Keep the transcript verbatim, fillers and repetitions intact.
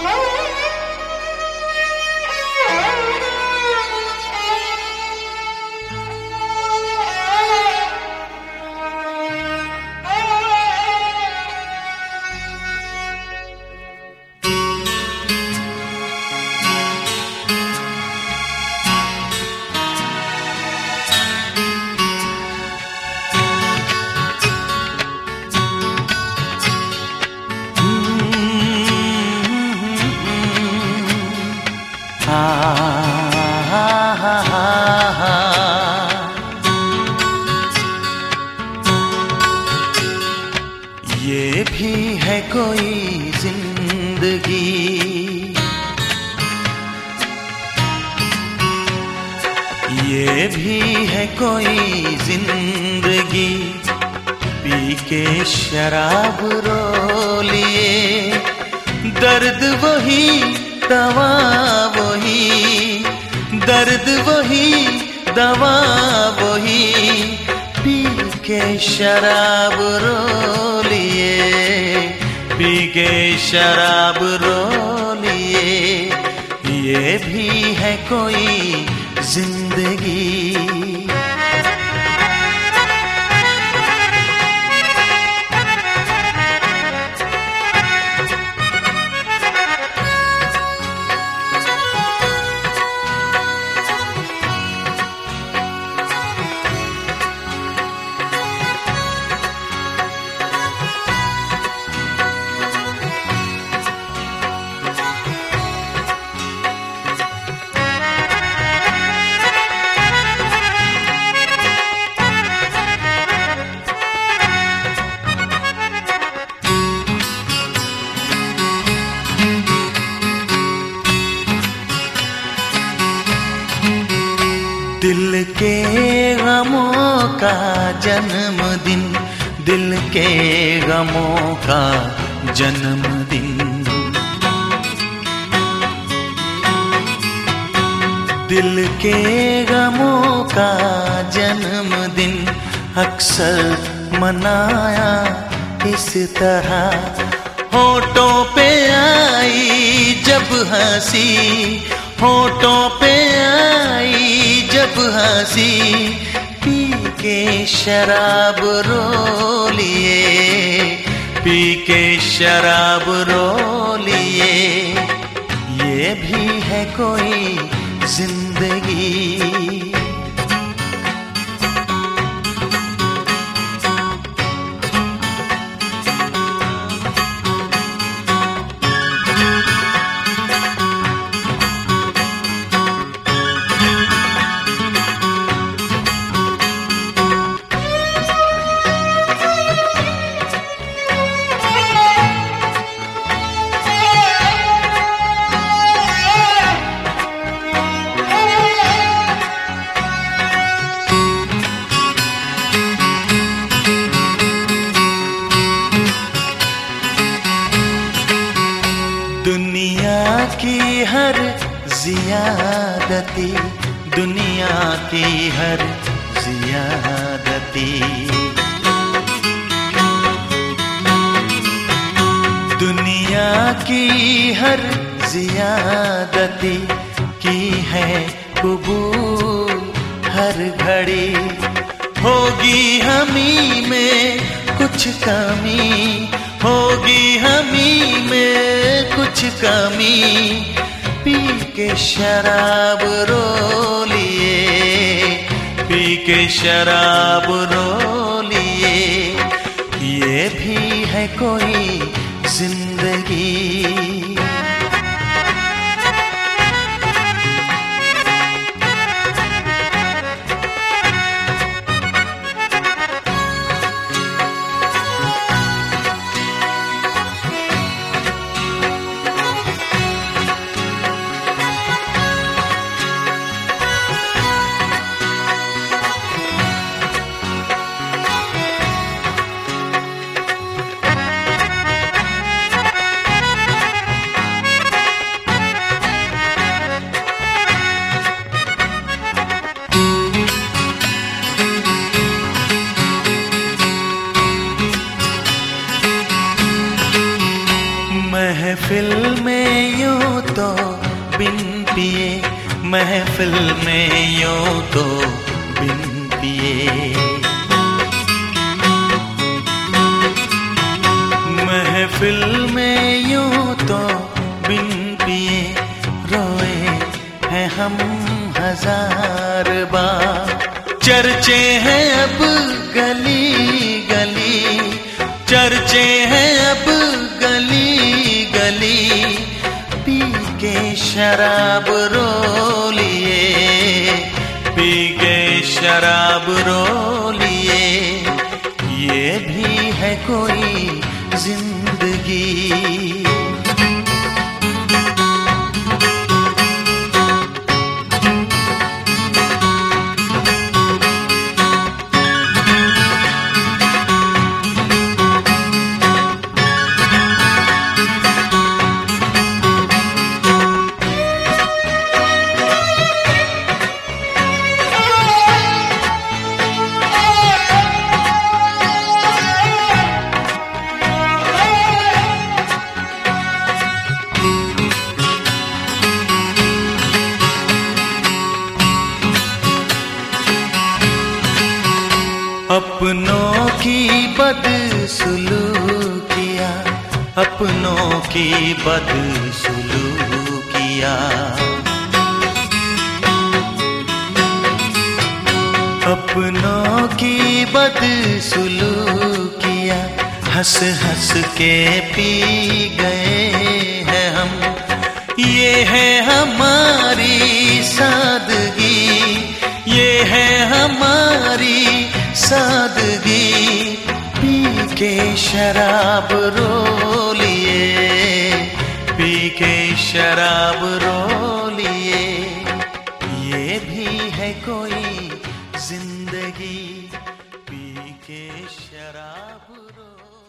ये भी है कोई जिंदगी, ये भी है कोई जिंदगी, पी के शराब रो लिए, दर्द वही दवा वही, दर्द वही दवा वही, पी के शराब रो लिए, पी के शराब रो लिए, ये भी है कोई जिंदगी। दिल के गमों का जन्मदिन, दिल के गमों का जन्मदिन, दिल के गमों का जन्मदिन, अक्सर मनाया इस तरह, होठों पे आई जब हंसी, होठों पे आई जब हंसी, पी के शराब रो लिए, पी के शराब रो लिए, ये भी है कोई जिंदगी। दुनिया की हर ज़ियादती, दुनिया की हर ज़ियादती, दुनिया की हर ज़ियादती की है कबूल हर घड़ी, होगी हमी में कुछ कमी, होगी हमी में कुछ कमी, पी के शराब रो लिए, पी के शराब रो लिए, ये भी है कोई जिंदगी। महफिल में यूं तो बिन पिए, महफिल में यूं तो बिन पिए, महफिल में यूं तो बिन पिए रोए हैं हम हजार बार। चर्चे हैं अब गली गली, चर्चे हैं अब गली गली, पी के शराब रो लिए, पी के शराब रो लिए। ये भी है कोई जिंदगी। अपनों की बदसलूकिया, अपनों की बदसलूकिया, अपनों की बदसलूकिया, हंस हंस के पी गए हैं हम। ये है हमारी सादगी, ये है हमारी सादगी, पी के शराब रो लिए, पी के शराब रो लिए। ये भी है कोई जिंदगी, पी के शराब रो